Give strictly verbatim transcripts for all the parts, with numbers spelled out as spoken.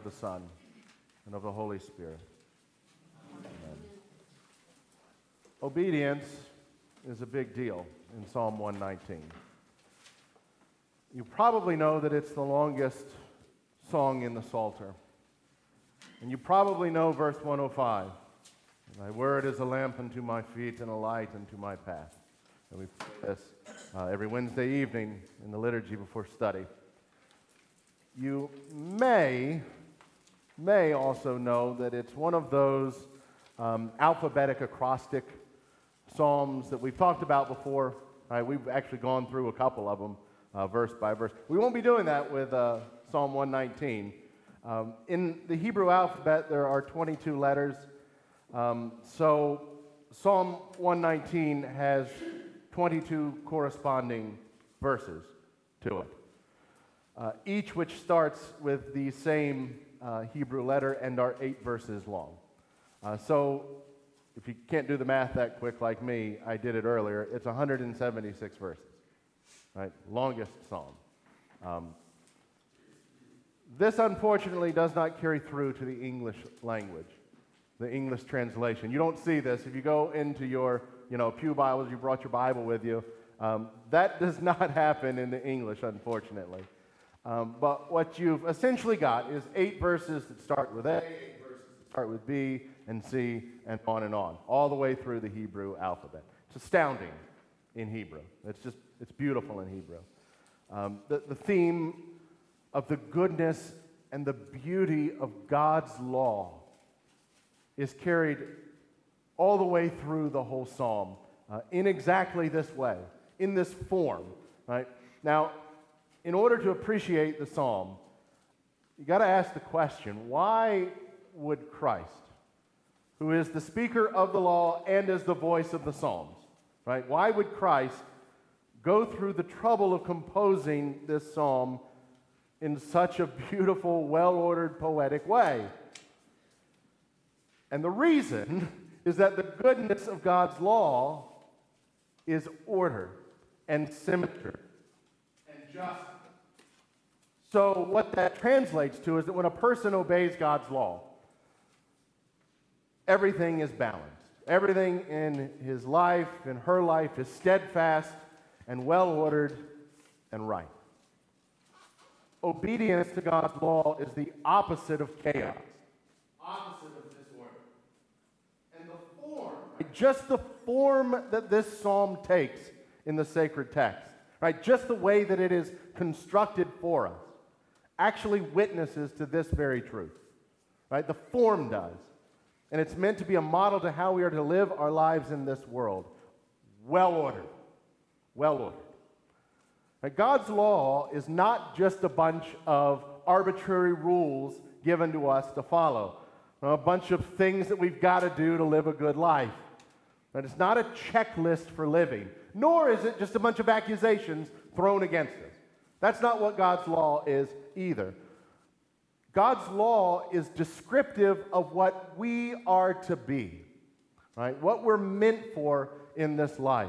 the Son, and of the Holy Spirit. Amen. Obedience is a big deal in Psalm one nineteen. You probably know that it's the longest song in the Psalter. And you probably know verse one oh five. Thy word is a lamp unto my feet and a light unto my path. And we play this uh, every Wednesday evening in the liturgy before study. You may, may also know that it's one of those um, alphabetic acrostic psalms that we've talked about before. Right, we've actually gone through a couple of them, uh, verse by verse. We won't be doing that with uh, Psalm one nineteen. Um, in the Hebrew alphabet, there are twenty-two letters. Um, so Psalm one nineteen has twenty-two corresponding verses to it, uh, each which starts with the same uh, Hebrew letter and are eight verses long. Uh, so if you can't do the math that quick like me, I did it earlier, it's one hundred seventy-six verses, right? Longest psalm. Um, this, unfortunately, does not carry through to the English language, the English translation. You don't see this. If you go into your, you know, pew Bibles, you brought your Bible with you, um, that does not happen in the English, unfortunately. Um, but what you've essentially got is eight verses that start with A, eight verses that start with B and C, and on and on, all the way through the Hebrew alphabet. It's astounding in Hebrew. It's just, it's beautiful in Hebrew. Um, the, the theme of the goodness and the beauty of God's law is carried all the way through the whole psalm uh, in exactly this way, in this form, right? Now, in order to appreciate the psalm, you got to ask the question, why would Christ, who is the speaker of the law and is the voice of the psalms, right? Why would Christ go through the trouble of composing this psalm in such a beautiful, well-ordered, poetic way? And the reason is that the goodness of God's law is order and symmetry and justice. So what that translates to is that when a person obeys God's law, everything is balanced. Everything in his life, in her life, is steadfast and well-ordered and right. Obedience to God's law is the opposite of chaos, opposite of disorder. And the form, just the form that this psalm takes in the sacred text, right, just the way that it is constructed for us, actually witnesses to this very truth, right? The form does. And it's meant to be a model to how we are to live our lives in this world. Well-ordered. Well-ordered. Right? God's law is not just a bunch of arbitrary rules given to us to follow, a bunch of things that we've got to do to live a good life. Right? It's not a checklist for living, nor is it just a bunch of accusations thrown against us. That's not what God's law is either. God's law is descriptive of what we are to be, right? What we're meant for in this life.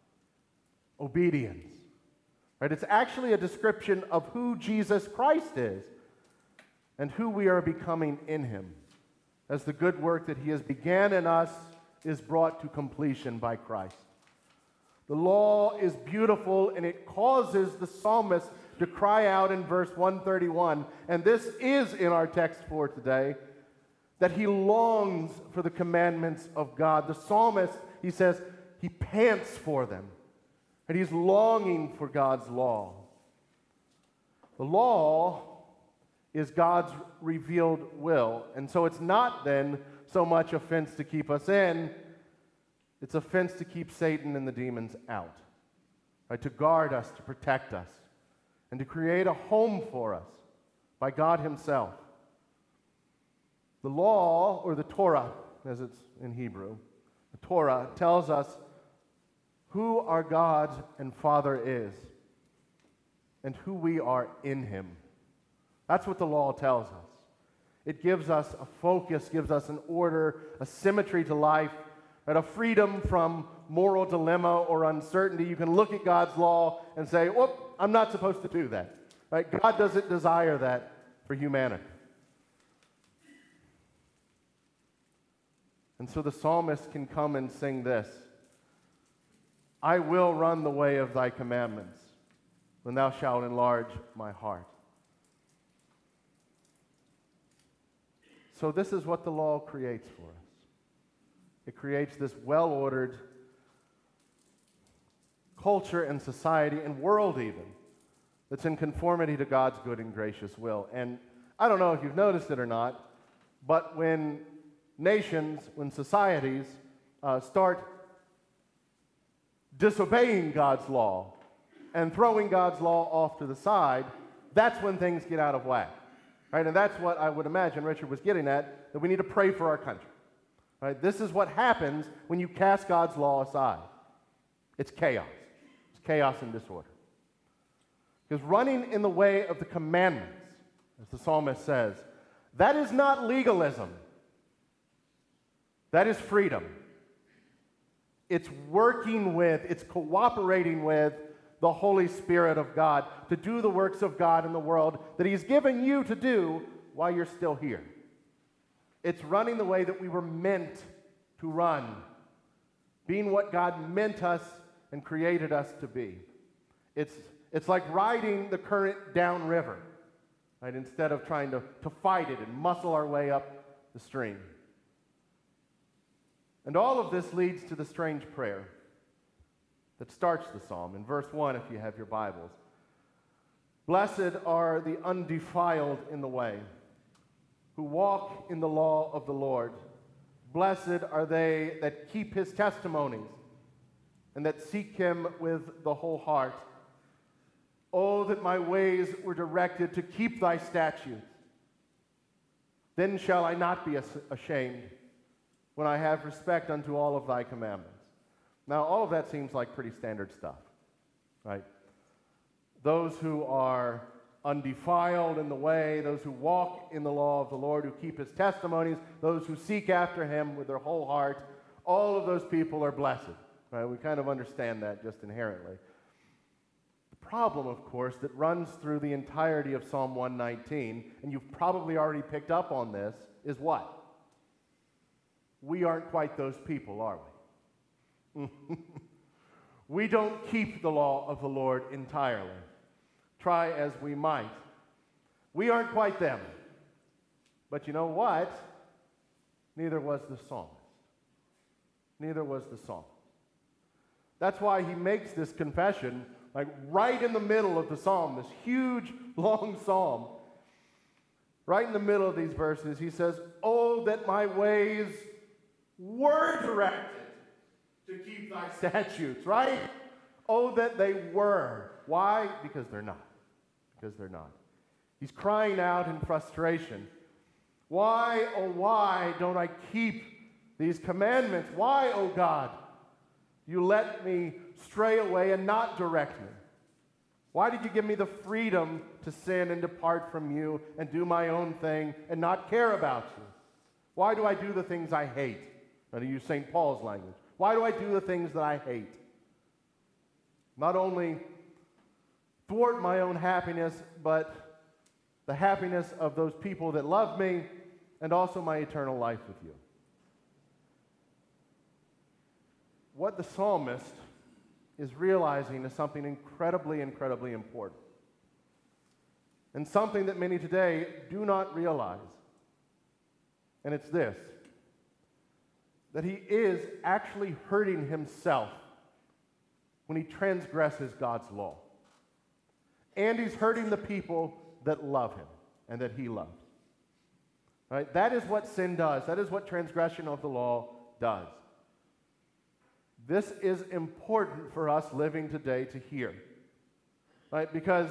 Obedience, right? It's actually a description of who Jesus Christ is and who we are becoming in him, as the good work that he has began in us is brought to completion by Christ. The law is beautiful, and it causes the psalmist to cry out in verse one thirty-one, and this is in our text for today, that he longs for the commandments of God. The psalmist, he says, he pants for them, and he's longing for God's law. The law is God's revealed will, and so it's not then so much a fence to keep us in, it's a fence to keep Satan and the demons out, right? To guard us, to protect us, and to create a home for us by God himself. The law, or the Torah, as it's in Hebrew, the Torah tells us who our God and Father is and who we are in him. That's what the law tells us. It gives us a focus, gives us an order, a symmetry to life, and a freedom from moral dilemma or uncertainty. You can look at God's law and say, whoop, I'm not supposed to do that. Right? God doesn't desire that for humanity. And so the psalmist can come and sing this: I will run the way of thy commandments when thou shalt enlarge my heart. So this is what the law creates for us. It creates this well-ordered culture and society and world even that's in conformity to God's good and gracious will. And I don't know if you've noticed it or not, but when nations, when societies uh, start disobeying God's law and throwing God's law off to the side, that's when things get out of whack. Right? And that's what I would imagine Richard was getting at, that we need to pray for our country. Right? This is what happens when you cast God's law aside. It's chaos. It's chaos and disorder. Because running in the way of the commandments, as the psalmist says, that is not legalism. That is freedom. It's working with, it's cooperating with the Holy Spirit of God to do the works of God in the world that He's given you to do while you're still here. It's running the way that we were meant to run, being what God meant us and created us to be. It's, it's like riding the current downriver, right, instead of trying to, to fight it and muscle our way up the stream. And all of this leads to the strange prayer that starts the psalm. In verse one, if you have your Bibles: Blessed are the undefiled in the way, who walk in the law of the Lord. Blessed are they that keep His testimonies and that seek Him with the whole heart. Oh, that my ways were directed to keep thy statutes. Then shall I not be ashamed when I have respect unto all of thy commandments. Now, all of that seems like pretty standard stuff, right? Those who are undefiled in the way, those who walk in the law of the Lord, who keep His testimonies, those who seek after Him with their whole heart, all of those people are blessed, right? We kind of understand that just inherently. The problem, of course, that runs through the entirety of Psalm one nineteen, and you've probably already picked up on this, is what? We aren't quite those people, are we? We don't keep the law of the Lord entirely, try as we might. We aren't quite them. But you know what? Neither was the psalmist. Neither was the psalmist. That's why he makes this confession, like right in the middle of the psalm, this huge, long psalm. Right in the middle of these verses, he says, oh, that my ways were directed to keep thy statutes, right? Oh, that they were. Why? Because they're not. Because they're not. He's crying out in frustration. Why, oh, why don't I keep these commandments? Why, oh God, you let me stray away and not direct me? Why did you give me the freedom to sin and depart from you and do my own thing and not care about you? Why do I do the things I hate? Now, to use Saint Paul's language. Why do I do the things that I hate? Not only thwart my own happiness, but the happiness of those people that love me, and also my eternal life with you. What the psalmist is realizing is something incredibly, incredibly important. And something that many today do not realize. And it's this: that he is actually hurting himself when he transgresses God's law. And he's hurting the people that love him and that he loves. Right? That is what sin does. That is what transgression of the law does. This is important for us living today to hear. Right? Because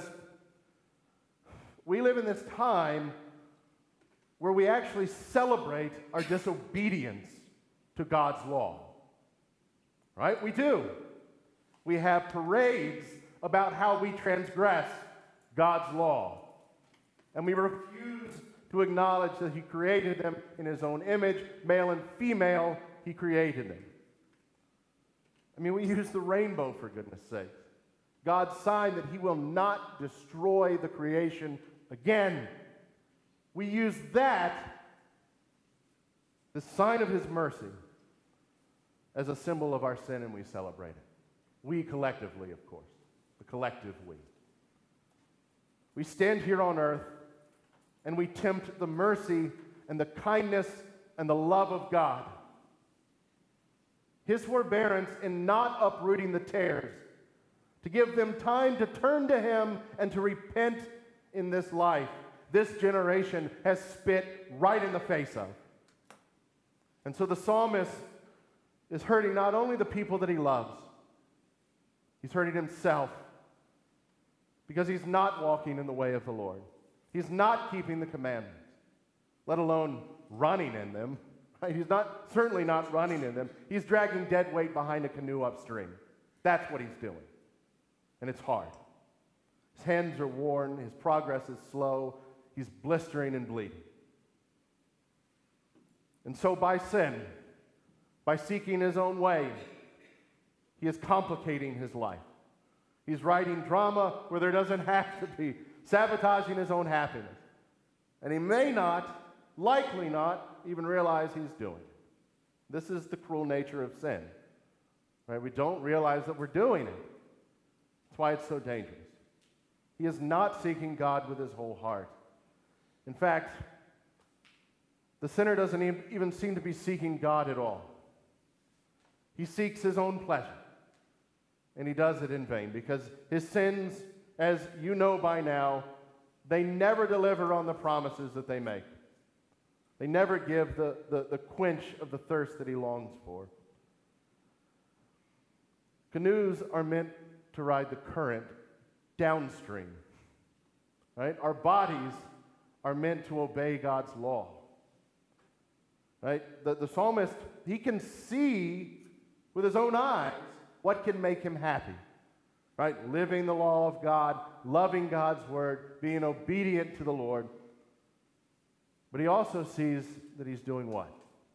we live in this time where we actually celebrate our disobedience to God's law. Right? We do. We have parades about how we transgress God's law. And we refuse to acknowledge that he created them in his own image, male and female, he created them. I mean, we use the rainbow, for goodness sake. God's sign that he will not destroy the creation again. We use that the sign of his mercy, as a symbol of our sin, and we celebrate it. We collectively, of course, the collective we. We stand here on earth and we tempt the mercy and the kindness and the love of God. His forbearance in not uprooting the tares, to give them time to turn to him and to repent in this life, this generation has spit right in the face of. And so the psalmist is hurting not only the people that he loves, he's hurting himself because he's not walking in the way of the Lord. He's not keeping the commandments, let alone running in them. Right? He's not certainly not running in them. He's dragging dead weight behind a canoe upstream. That's what he's doing. And it's hard. His hands are worn, his progress is slow, he's blistering and bleeding. And so by sin, by seeking his own way, he is complicating his life. He's writing drama where there doesn't have to be, sabotaging his own happiness. And he may not, likely not, even realize he's doing it. This is the cruel nature of sin. Right? We don't realize that we're doing it. That's why it's so dangerous. He is not seeking God with his whole heart. In fact, the sinner doesn't even seem to be seeking God at all. He seeks his own pleasure, and he does it in vain because his sins, as you know by now, they never deliver on the promises that they make. They never give the, the, the quench of the thirst that he longs for. Canoes are meant to ride the current downstream, right? Our bodies are meant to obey God's law, right? The, the psalmist, he can see with his own eyes what can make him happy, right? Living the law of God, loving God's word, being obedient to the Lord. But he also sees that he's doing what?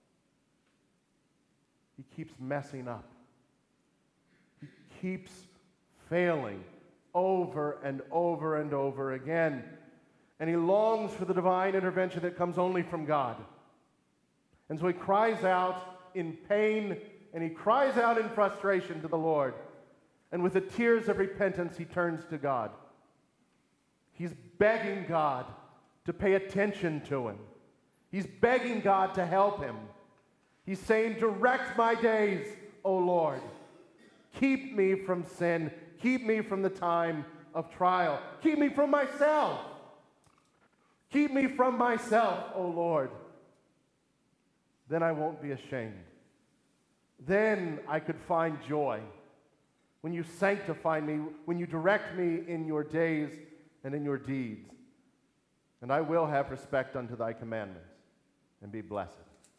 He keeps messing up. He keeps failing over and over and over again. And he longs for the divine intervention that comes only from God. And so he cries out in pain, and he cries out in frustration to the Lord. And with the tears of repentance, he turns to God. He's begging God to pay attention to him. He's begging God to help him. He's saying, direct my days, O Lord. Keep me from sin. Keep me from the time of trial. Keep me from myself. Keep me from myself, O Lord. Then I won't be ashamed. Then I could find joy when you sanctify me, when you direct me in your days and in your deeds. And I will have respect unto thy commandments and be blessed.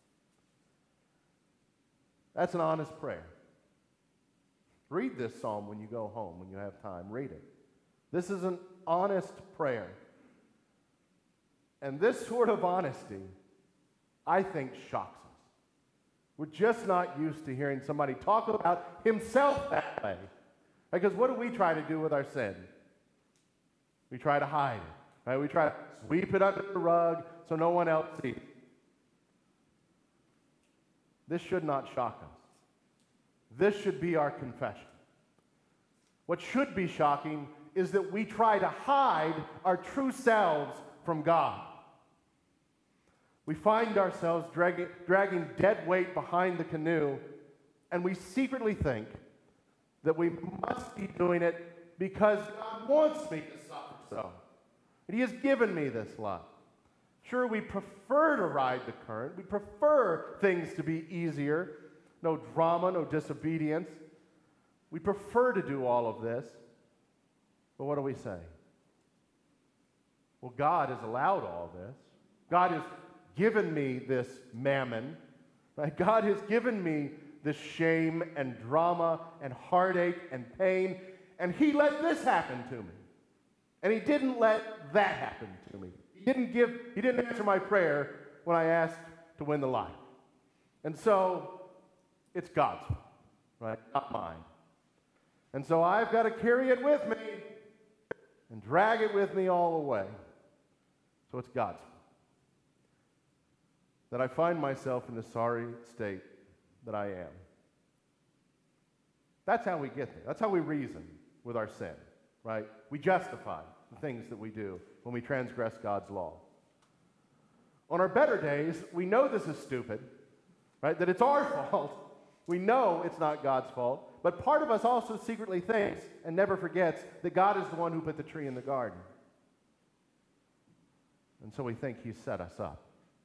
That's an honest prayer. Read this psalm when you go home, when you have time. Read it. This is an honest prayer. And this sort of honesty, I think, shocks us. We're just not used to hearing somebody talk about himself that way. Because what do we try to do with our sin? We try to hide it. Right? We try to sweep it under the rug so no one else sees. This should not shock us. This should be our confession. What should be shocking is that we try to hide our true selves from God. We find ourselves dragging, dragging dead weight behind the canoe, and we secretly think that we must be doing it because God wants me to suffer so. And he has given me this love. Sure, we prefer to ride the current. We prefer things to be easier. No drama, no disobedience. We prefer to do all of this. But what do we say? Well, God has allowed all this. God has given me this mammon. Right? God has given me this shame and drama and heartache and pain. And he let this happen to me. And he didn't let that happen to me. He didn't give, he didn't answer my prayer when I asked to win the lottery. And so, it's God's fault, right? Not mine. And so I've got to carry it with me and drag it with me all the way. So it's God's fault. that I find myself in the sorry state that I am. That's how we get there. That's how we reason with our sin, right? We justify the things that we do when we transgress God's law. On our better days, we know this is stupid, right? That it's our fault. We know it's not God's fault. But part of us also secretly thinks and never forgets that God is the one who put the tree in the garden. And so we think He set us up.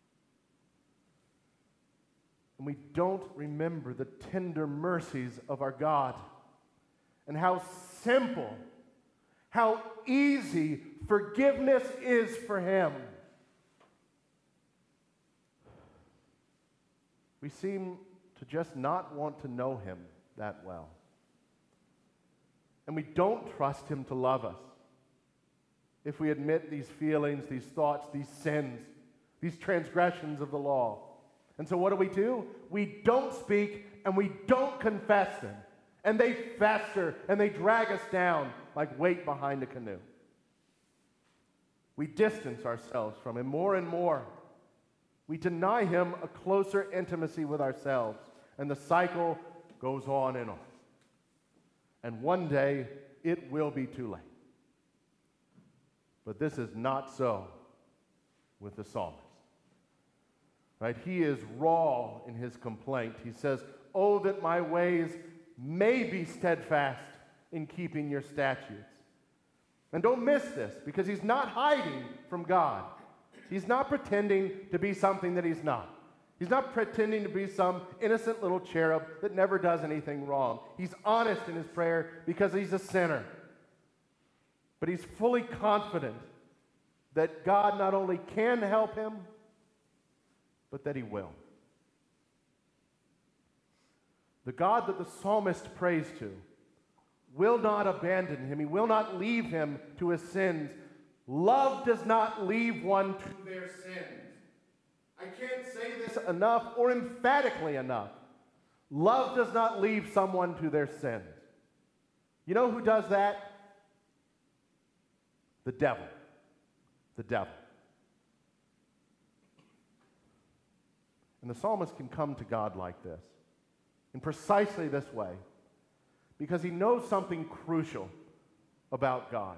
And we don't remember the tender mercies of our God and how simple, how easy forgiveness is for Him. We seem to just not want to know Him that well. And we don't trust Him to love us if we admit these feelings, these thoughts, these sins, these transgressions of the law. And so what do we do? We don't speak and we don't confess them. And they fester and they drag us down like weight behind a canoe. We distance ourselves from Him more and more. We deny Him a closer intimacy with ourselves. And the cycle goes on and on. And one day, it will be too late. But this is not so with the psalmist. Right? He is raw in his complaint. He says, "Oh, that my ways may be steadfast in keeping your statutes." And don't miss this, because he's not hiding from God. He's not pretending to be something that he's not. He's not pretending to be some innocent little cherub that never does anything wrong. He's honest in his prayer because he's a sinner. But he's fully confident that God not only can help him, but that He will. The God that the psalmist prays to will not abandon him. He will not leave him to his sins. Love does not leave one to their sins. I can't say this enough or emphatically enough. Love does not leave someone to their sins. You know who does that? The devil. The devil. And the psalmist can come to God like this, in precisely this way, because he knows something crucial about God.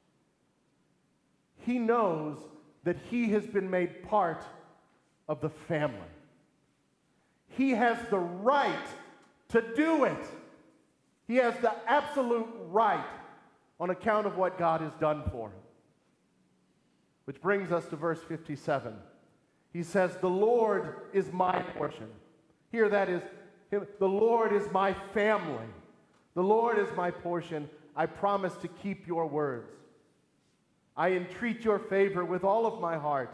He knows that he has been made part of the family. He has the right to do it. He has the absolute right on account of what God has done for him. Which brings us to verse fifty-seven. He says, "The Lord is my portion." Here that is, the Lord is my family. The Lord is my portion. I promise to keep your words. I entreat your favor with all of my heart.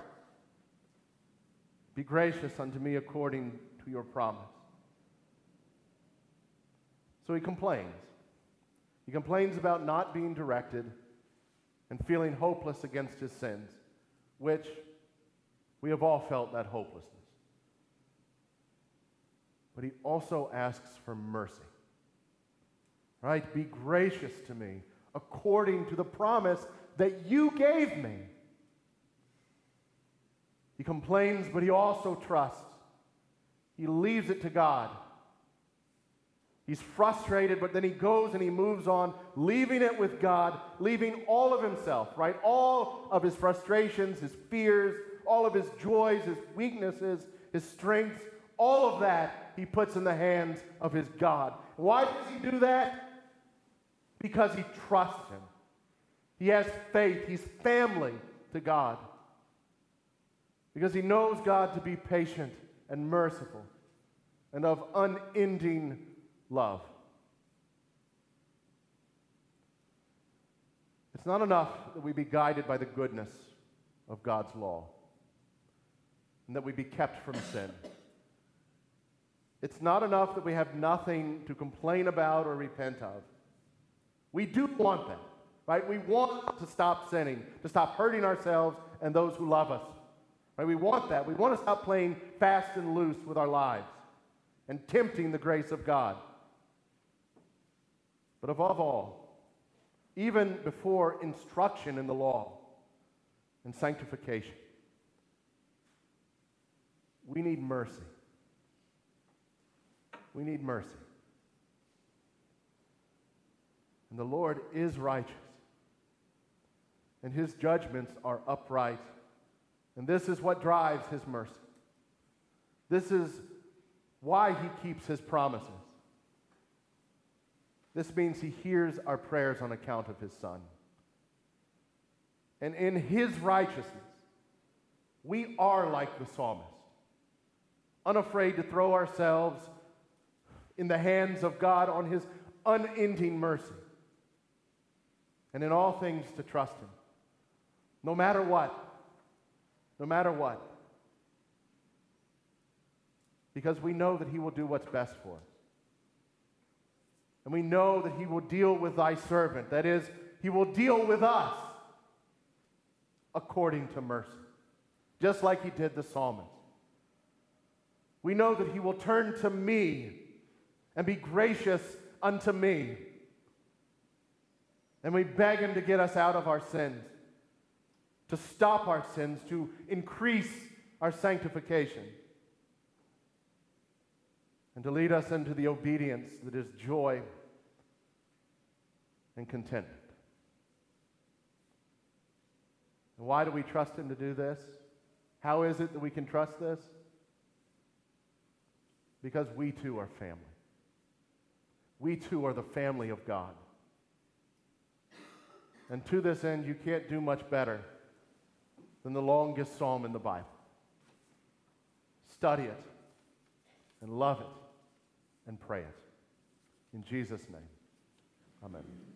Be gracious unto me according to your promise. So he complains. He complains about not being directed and feeling hopeless against his sins, which we have all felt that hopelessness. But he also asks for mercy. Right? Be gracious to me according to the promise that you gave me. He complains, but he also trusts. He leaves it to God. He's frustrated, but then he goes and he moves on, leaving it with God, leaving all of himself, right? All of his frustrations, his fears, all of his joys, his weaknesses, his strengths, all of that he puts in the hands of his God. Why does he do that? Because he trusts him. He has faith. He's family to God. Because he knows God to be patient and merciful and of unending love. It's not enough that we be guided by the goodness of God's law and that we be kept from sin. It's not enough that we have nothing to complain about or repent of. We do want that, right? We want to stop sinning, to stop hurting ourselves and those who love us. Right? We want that. We want to stop playing fast and loose with our lives and tempting the grace of God. But above all, even before instruction in the law and sanctification, We need mercy. We need mercy. And the Lord is righteous, and his judgments are upright. And this is what drives his mercy. This is why he keeps his promises. This means he hears our prayers on account of his Son. And in his righteousness, we are like the psalmist, unafraid to throw ourselves in the hands of God on his unending mercy, and in all things to trust him, no matter what, no matter what, because we know that he will do what's best for us. And we know that he will deal with thy servant, that is, he will deal with us according to mercy, just like he did the psalmist. We know that he will turn to me and be gracious unto me. And we beg him to get us out of our sins, to stop our sins, to increase our sanctification, and to lead us into the obedience that is joy and contentment. And why do we trust him to do this? How is it that we can trust this? Because we too are family. We too are the family of God. And to this end, you can't do much better than the longest psalm in the Bible. Study it and love it and pray it. In Jesus' name, amen.